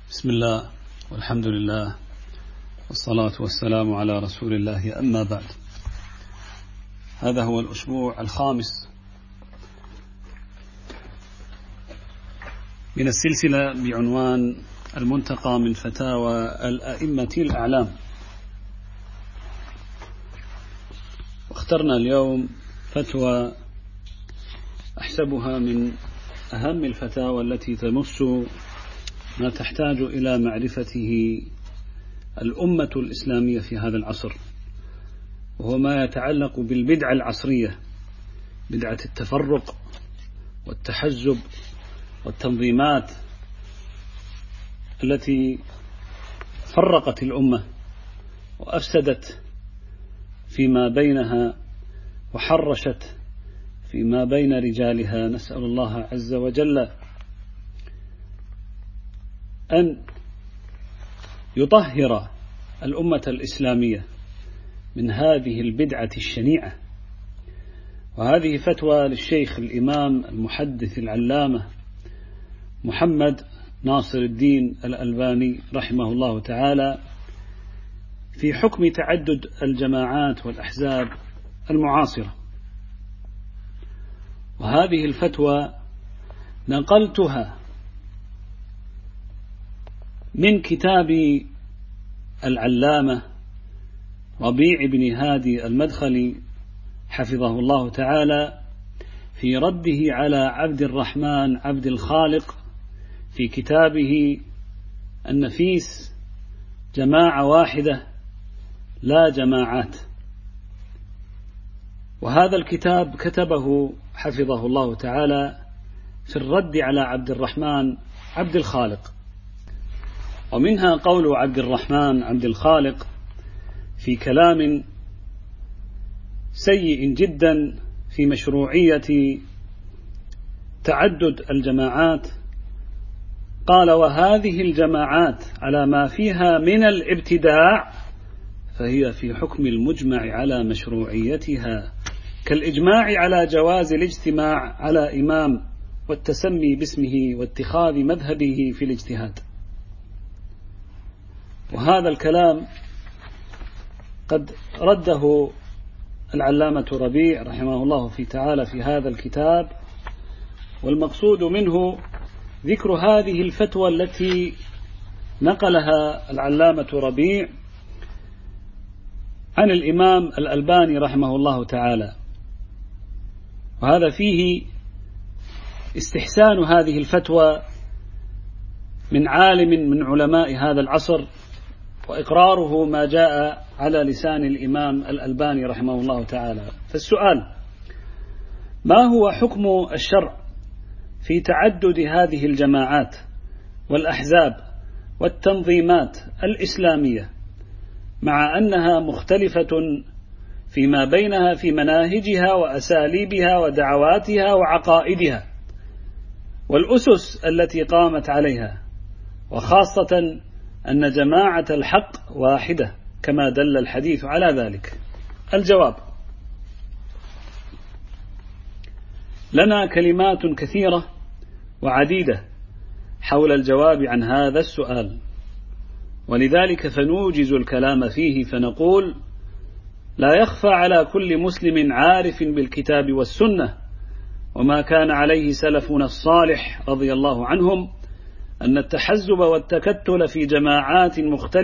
بسم الله والحمد لله والصلاة والسلام على رسول الله، أما بعد. هذا هو الأسبوع الخامس من السلسلة بعنوان المنتقى من فتاوى الأئمة الأعلام، واخترنا اليوم فتوى أحسبها من أهم الفتاوى التي تمس ما تحتاج إلى معرفته الأمة الإسلامية في هذا العصر، وهو ما يتعلق بالبدعة العصرية، بدعة التفرق والتحزب والتنظيمات التي فرقت الأمة وأفسدت فيما بينها وحرشت فيما بين رجالها. نسأل الله عز وجل أن يطهر الأمة الإسلامية من هذه البدعة الشنيعة. وهذه فتوى للشيخ الإمام المحدث العلامة محمد ناصر الدين الألباني رحمه الله تعالى في حكم تعدد الجماعات والأحزاب المعاصرة. وهذه الفتوى نقلتها من كتاب العلامة ربيع بن هادي المدخلي حفظه الله تعالى في رده على عبد الرحمن عبد الخالق في كتابه النفيس جماعة واحدة لا جماعات. وهذا الكتاب كتبه حفظه الله تعالى في الرد على عبد الرحمن عبد الخالق. ومنها قول عبد الرحمن عبد الخالق في كلام سيء جدا في مشروعية تعدد الجماعات، قال: وهذه الجماعات على ما فيها من الابتداع فهي في حكم المجمع على مشروعيتها، كالإجماع على جواز الاجتماع على إمام والتسمي باسمه واتخاذ مذهبه في الاجتهاد. وهذا الكلام قد رده العلامة ربيع رحمه الله تعالى في هذا الكتاب، والمقصود منه ذكر هذه الفتوى التي نقلها العلامة ربيع عن الإمام الألباني رحمه الله تعالى. وهذا فيه استحسان هذه الفتوى من عالم من علماء هذا العصر، وإقراره ما جاء على لسان الإمام الألباني رحمه الله تعالى. فالسؤال: ما هو حكم الشرع في تعدد هذه الجماعات والأحزاب والتنظيمات الإسلامية، مع أنها مختلفة فيما بينها في مناهجها وأساليبها ودعواتها وعقائدها والأسس التي قامت عليها، وخاصة أن جماعة الحق واحدة كما دل الحديث على ذلك؟ الجواب: لنا كلمات كثيرة وعديدة حول الجواب عن هذا السؤال، ولذلك فنوجز الكلام فيه فنقول: لا يخفى على كل مسلم عارف بالكتاب والسنة وما كان عليه سلفنا الصالح رضي الله عنهم أن التحزب والتكتل في جماعات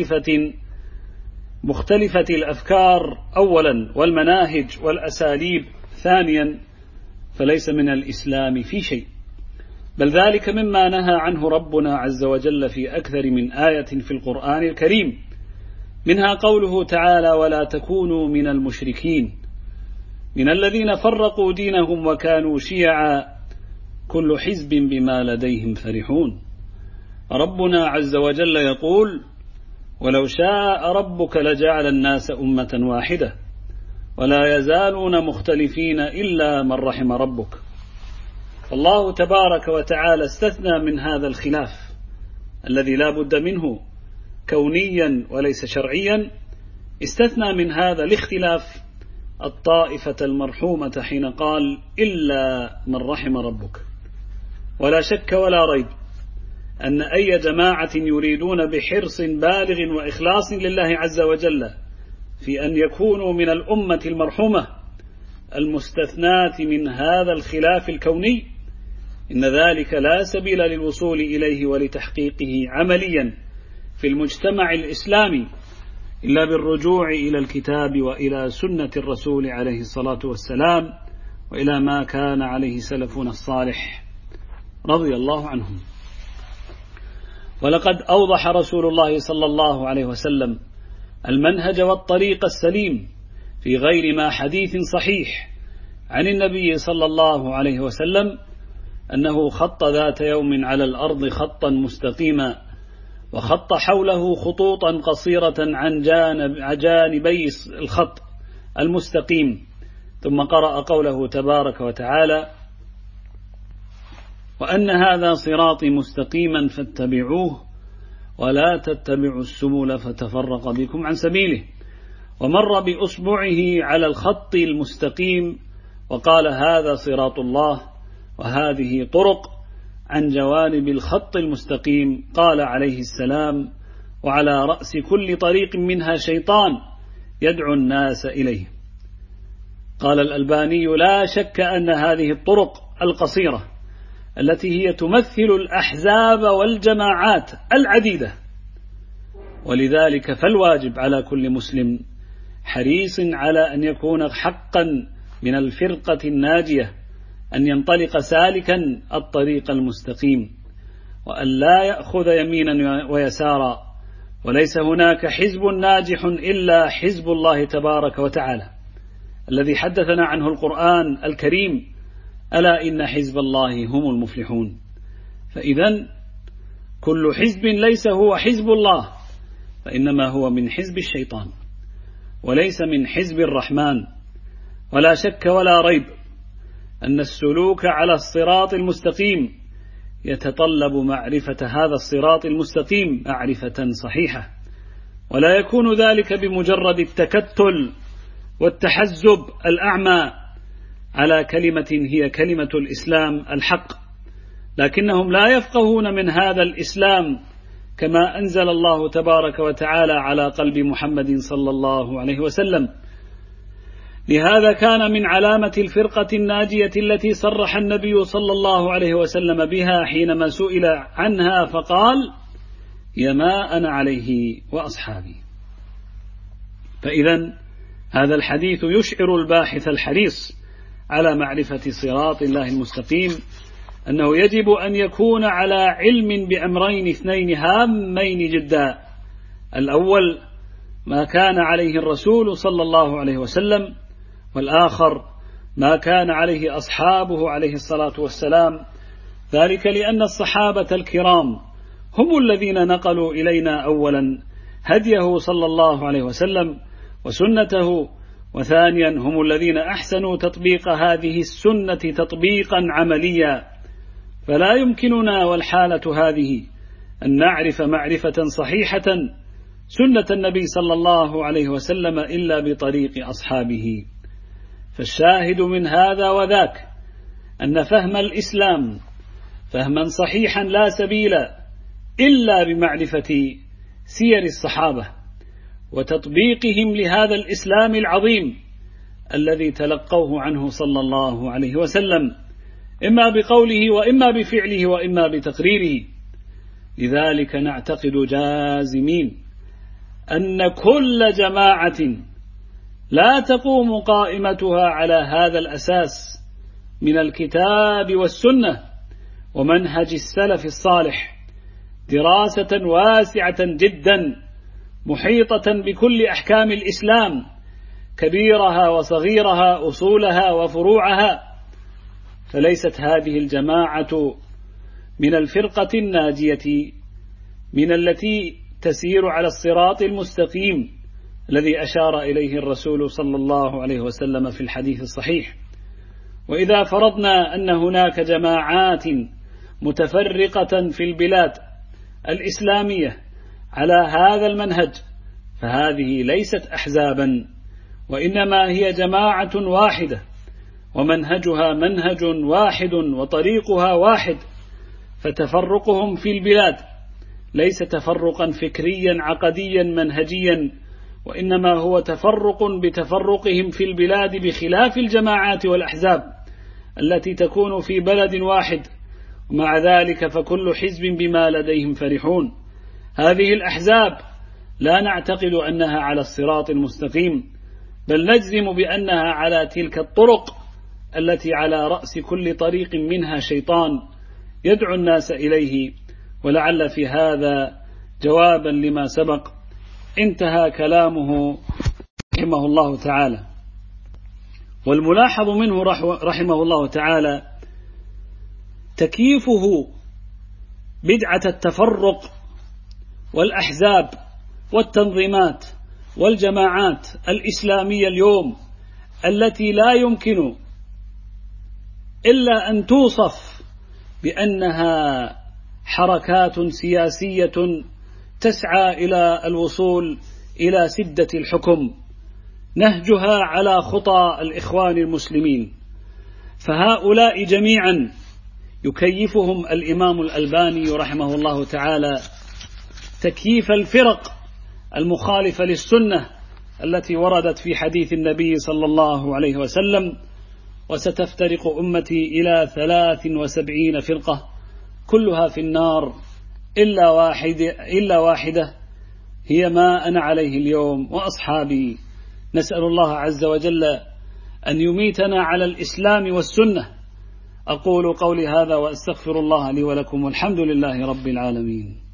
مختلفة الأفكار أولا والمناهج والأساليب ثانيا فليس من الإسلام في شيء، بل ذلك مما نهى عنه ربنا عز وجل في أكثر من آية في القرآن الكريم، منها قوله تعالى: ولا تكونوا من المشركين من الذين فرقوا دينهم وكانوا شيعا كل حزب بما لديهم فرحون. ربنا عز وجل يقول: ولو شاء ربك لجعل الناس أمة واحدة ولا يزالون مختلفين إلا من رحم ربك. الله تبارك وتعالى استثنى من هذا الخلاف الذي لا بد منه كونيا وليس شرعيا، استثنى من هذا الاختلاف الطائفة المرحومة حين قال: إلا من رحم ربك. ولا شك ولا ريب أن أي جماعة يريدون بحرص بالغ وإخلاص لله عز وجل في أن يكونوا من الأمة المرحومة المستثناة من هذا الخلاف الكوني، إن ذلك لا سبيل للوصول إليه ولتحقيقه عمليا في المجتمع الإسلامي إلا بالرجوع إلى الكتاب وإلى سنة الرسول عليه الصلاة والسلام، وإلى ما كان عليه سلفنا الصالح رضي الله عنهم. ولقد أوضح رسول الله صلى الله عليه وسلم المنهج والطريق السليم في غير ما حديث صحيح عن النبي صلى الله عليه وسلم أنه خط ذات يوم على الأرض خطا مستقيما، وخط حوله خطوطا قصيرة عن جانبي الخط المستقيم، ثم قرأ قوله تبارك وتعالى: وأن هذا صراطي مستقيما فاتبعوه ولا تتبعوا السبل فتفرق بكم عن سبيله، ومر بأصبعه على الخط المستقيم وقال: هذا صراط الله وهذه طرق عن جوانب الخط المستقيم. قال عليه السلام: وعلى رأس كل طريق منها شيطان يدعو الناس إليه. قال الألباني: لا شك أن هذه الطرق القصيرة التي هي تمثل الأحزاب والجماعات العديدة، ولذلك فالواجب على كل مسلم حريص على أن يكون حقا من الفرقة الناجية أن ينطلق سالكا الطريق المستقيم، وأن لا يأخذ يمينا ويسارا، وليس هناك حزب ناجح إلا حزب الله تبارك وتعالى الذي حدثنا عنه القرآن الكريم: ألا إن حزب الله هم المفلحون. فإذا كل حزب ليس هو حزب الله، فإنما هو من حزب الشيطان وليس من حزب الرحمن. ولا شك ولا ريب أن السلوك على الصراط المستقيم يتطلب معرفة هذا الصراط المستقيم معرفة صحيحة، ولا يكون ذلك بمجرد التكتل والتحزب الأعمى على كلمة هي كلمة الإسلام الحق، لكنهم لا يفقهون من هذا الإسلام كما أنزل الله تبارك وتعالى على قلب محمد صلى الله عليه وسلم. لهذا كان من علامة الفرقة الناجية التي صرح النبي صلى الله عليه وسلم بها حينما سئل عنها فقال: يا ما أنا عليه وأصحابي. فإذا هذا الحديث يشعر الباحث الحريص على معرفة صراط الله المستقيم أنه يجب أن يكون على علم بأمرين اثنين هامين جدا: الأول ما كان عليه الرسول صلى الله عليه وسلم، والآخر ما كان عليه أصحابه عليه الصلاة والسلام، ذلك لأن الصحابة الكرام هم الذين نقلوا إلينا أولا هديه صلى الله عليه وسلم وسنته، وثانيا هم الذين أحسنوا تطبيق هذه السنة تطبيقا عمليا. فلا يمكننا والحالة هذه أن نعرف معرفة صحيحة سنة النبي صلى الله عليه وسلم إلا بطريق أصحابه. فالشاهد من هذا وذاك أن فهم الإسلام فهما صحيحا لا سبيل إلا بمعرفة سير الصحابة وتطبيقهم لهذا الإسلام العظيم الذي تلقوه عنه صلى الله عليه وسلم، إما بقوله وإما بفعله وإما بتقريره. لذلك نعتقد جازمين أن كل جماعة لا تقوم قائمتها على هذا الأساس من الكتاب والسنة ومنهج السلف الصالح دراسة واسعة جدا محيطة بكل أحكام الإسلام كبيرها وصغيرها أصولها وفروعها، فليست هذه الجماعة من الفرقة الناجية من التي تسير على الصراط المستقيم الذي أشار إليه الرسول صلى الله عليه وسلم في الحديث الصحيح. وإذا فرضنا أن هناك جماعات متفرقة في البلاد الإسلامية على هذا المنهج، فهذه ليست أحزابا، وإنما هي جماعة واحدة ومنهجها منهج واحد وطريقها واحد، فتفرقهم في البلاد ليس تفرقا فكريا عقديا منهجيا، وإنما هو تفرق بتفرقهم في البلاد بخلاف الجماعات والأحزاب التي تكون في بلد واحد، ومع ذلك فكل حزب بما لديهم فرحون. هذه الأحزاب لا نعتقد أنها على الصراط المستقيم، بل نجزم بأنها على تلك الطرق التي على رأس كل طريق منها شيطان يدعو الناس إليه. ولعل في هذا جوابا لما سبق. انتهى كلامه رحمه الله تعالى. والملاحظ منه رحمه الله تعالى تكييفه بدعة التفرق والأحزاب والتنظيمات والجماعات الإسلامية اليوم، التي لا يمكن إلا أن توصف بأنها حركات سياسية تسعى إلى الوصول إلى سدة الحكم، نهجها على خطى الإخوان المسلمين. فهؤلاء جميعا يكيفهم الإمام الألباني رحمه الله تعالى تكييف الفرق المخالفة للسنة التي وردت في حديث النبي صلى الله عليه وسلم: وستفترق أمتي إلى 73 فرقة كلها في النار إلا واحدة هي ما أنا عليه اليوم وأصحابي. نسأل الله عز وجل أن يميتنا على الإسلام والسنة. أقول قولي هذا وأستغفر الله لي ولكم، والحمد لله رب العالمين.